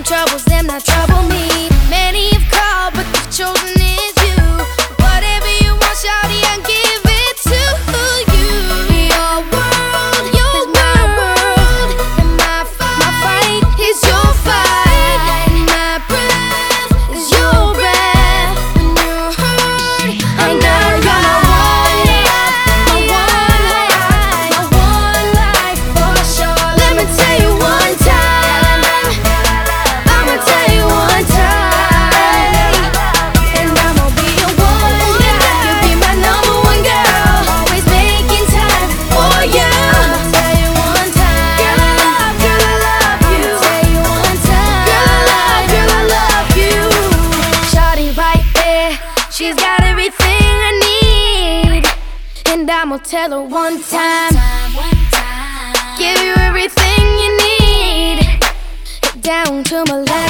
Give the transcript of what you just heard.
troubles them not trouble me. Many have called, but the chosen is you. Whatever you want, shawty, I'll give it to you. Your world is my world, and my fight is your fight. My breath is your breath. When you're hurt, I'm not gonna she's got everything I need, and I'ma tell her one time. Give you everything you need, down to my last.